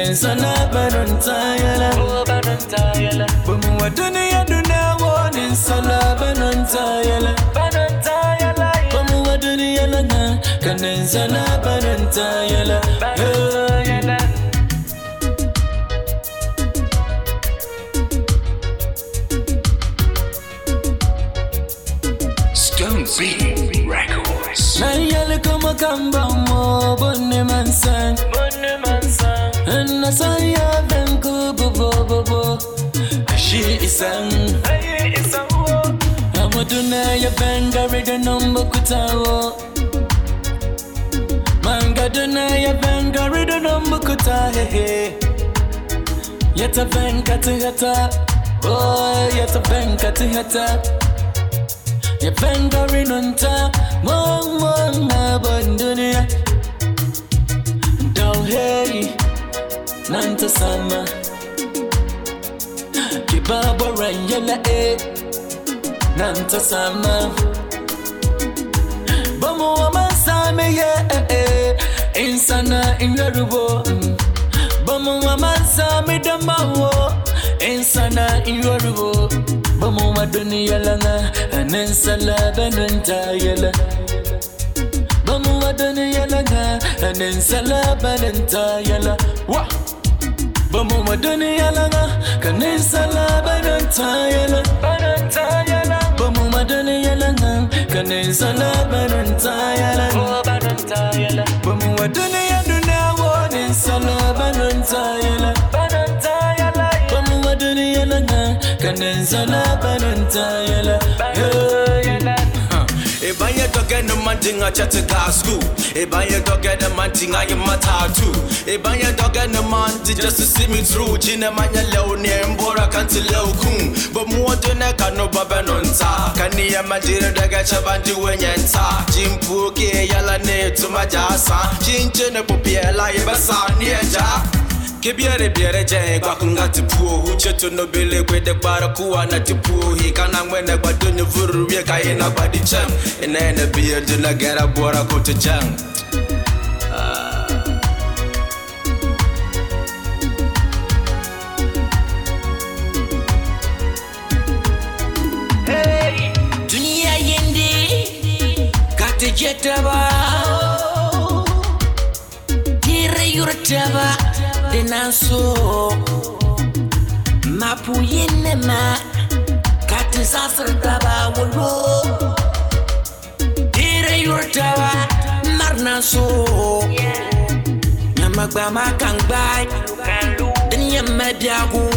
Canensala Banantayala, Banantayala, Bamuaduni Aduna one in Sala Banantayala, Banantayala, Bamuaduni Alana, Canensala Banantayala, Banantayala. Stone B Records. Nayala kama kamba mo bonne mansan, and Nasaya venku bobo. She isang, Amaduna ya benga rida number kutawo. Mangaduna ya benga rida number kutahe. Yeta venka tihata, oh yeta venka tihata. Ya venga rinunta, mong na bandunia. Down hey, nanta sama. Kibaba ranyala nanta sama. Bamu wamasame insana inyarubo. Bamu wamasame damawo, insana inyarubo. Bamu madunia lana, anensala bananta yala. Bamu madunia lana, anensala bananta yala. Wah! Bamu madunia lana, kanensala bananta yala. Bananta yala. Bamu madunia lana, kanensala bananta yala. Bananta yala. Bamu madunia duna one sala bananta yala. Bananta yala. Bamu madunia lana, kanensala bananta yala. If I ain't talking the man thing I chat to school. If I ain't talking the man thing I am my tattoo. If I ain't talking the man just to see me through. China man ya low name bora can't low coon. But more than I can no babanonta. Can you imagine the gacha bandy when yenta? Jim Puke yala ne to my jasa. Chin a popia like basa near ja. Kebiere biere jeng bakunga tipu uche to no bele kwe de barakuwa na tipu hi kana mwene badunye vuru ye kai na badi cham ina biye de la gara bora ko to jang Hey dunia yende kate jetaba tire yurtaba Denanso Mapu yenema Kati sasrtaba wolo Dire yurtawa Marnaso Nyamagba makangbai Nyama biago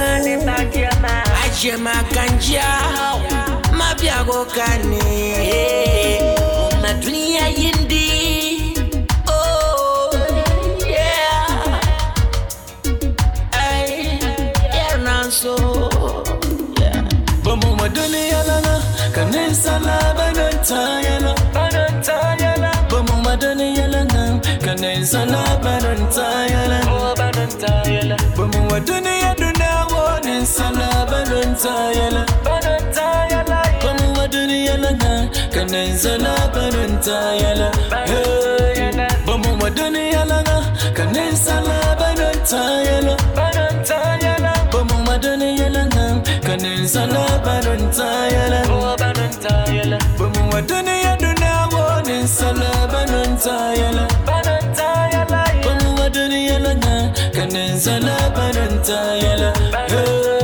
Ajema kanja Mabiago kane Madunia yindi So yeah. Bamu maduni yalana, kanensala bananta yala. Bamu maduni yalana, kanensala bananta yala. Bamu maduni yaduna one sala bananta yala. Bamu maduni yalana, kanensala bananta yala. Bamu maduni yalana, kanensala bananta yala. Bamu maduni yalana, kanensala bananta yala. Bamu maduni yaduna one sala bananta yala. Bamu maduni yalana, kanensala bananta yala.